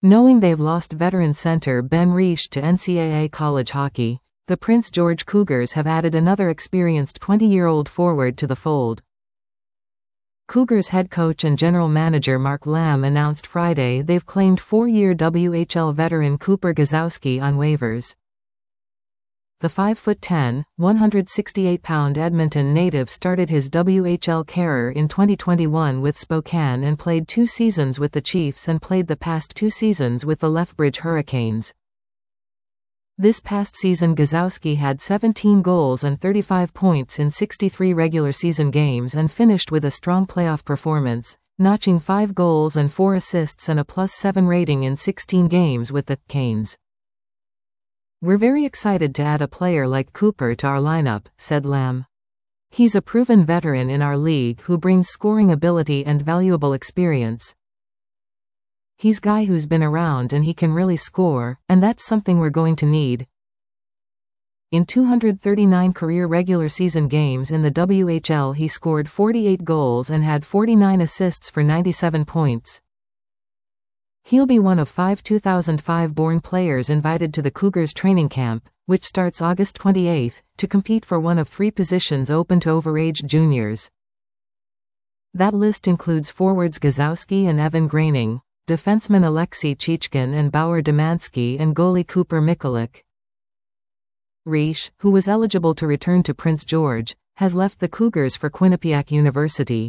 Knowing they've lost veteran center Ben Reish to NCAA college hockey, the Prince George Cougars have added another experienced 20-year-old forward to the fold. Cougars head coach and general manager Mark Lamb announced Friday they've claimed 4-year WHL veteran Cooper Gazowski on waivers. The 5'10", 168-pound Edmonton native started his WHL career in 2021 with Spokane and played 2 seasons with the Chiefs and played the past 2 seasons with the Lethbridge Hurricanes. This past season Gazowski had 17 goals and 35 points in 63 regular season games and finished with a strong playoff performance, notching 5 goals and 4 assists and a +7 rating in 16 games with the Canes. "We're very excited to add a player like Cooper to our lineup," said Lamb. "He's a proven veteran in our league who brings scoring ability and valuable experience. He's a guy who's been around and he can really score, and that's something we're going to need." In 239 career regular season games in the WHL he scored 48 goals and had 49 assists for 97 points. He'll be one of 5 2005-born players invited to the Cougars training camp, which starts August 28, to compete for one of 3 positions open to overage juniors. That list includes forwards Gazowski and Evan Graining, defenseman Alexei Chichkin and Bauer Demansky, and goalie Cooper Mikulik. Reish, who was eligible to return to Prince George, has left the Cougars for Quinnipiac University.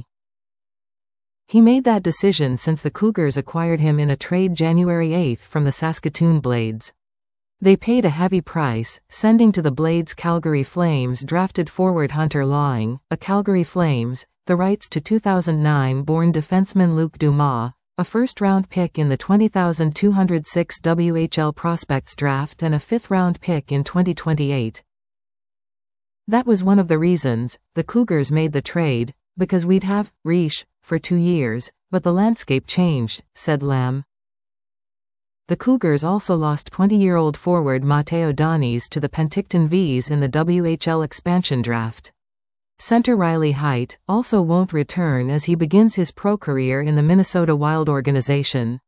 He made that decision since the Cougars acquired him in a trade January 8 from the Saskatoon Blades. They paid a heavy price, sending to the Blades Calgary Flames drafted forward Hunter Lawing, a Calgary Flames, the rights to 2009-born defenseman Luc Dumas, a first-round pick in the 20,206 WHL Prospects draft and a 5th-round pick in 2028. That was one of the reasons the Cougars made the trade, because we'd have Reish for 2 years, but the landscape changed, said Lamb. The Cougars also lost 20-year-old forward Matteo Donis to the Penticton Vees in the WHL expansion draft. Center Riley Heidt also won't return as he begins his pro career in the Minnesota Wild organization.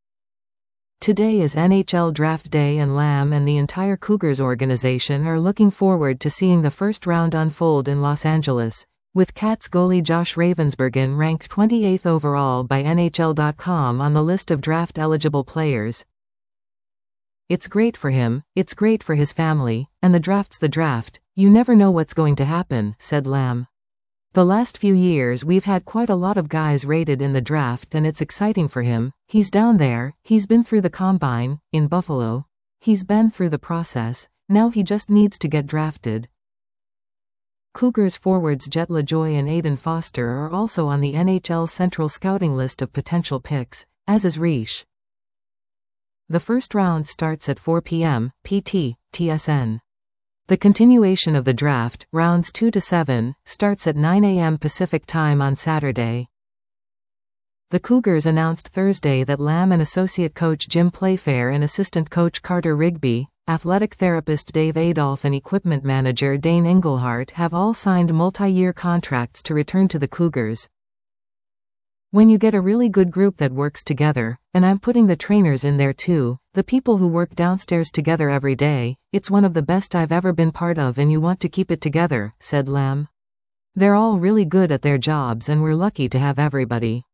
Today is NHL Draft Day and Lamb and the entire Cougars organization are looking forward to seeing the first round unfold in Los Angeles, with Cats goalie Josh Ravensbergen ranked 28th overall by NHL.com on the list of draft-eligible players. "It's great for him, it's great for his family, and the draft's the draft. You never know what's going to happen," said Lamb. "The last few years we've had quite a lot of guys rated in the draft and it's exciting for him. He's down there, he's been through the combine, in Buffalo. He's been through the process, now he just needs to get drafted." Cougars forwards Jet LaJoie and Aiden Foster are also on the NHL Central scouting list of potential picks, as is Reish. The first round starts at 4 p.m. PT, TSN. The continuation of the draft, rounds 2 to 7, starts at 9 a.m. Pacific Time on Saturday. The Cougars announced Thursday that Lamb and associate coach Jim Playfair and assistant coach Carter Rigby, athletic therapist Dave Adolph and equipment manager Dane Engelhart have all signed multi-year contracts to return to the Cougars. "When you get a really good group that works together, and I'm putting the trainers in there too, the people who work downstairs together every day, it's one of the best I've ever been part of and you want to keep it together," said Lamb. "They're all really good at their jobs and we're lucky to have everybody."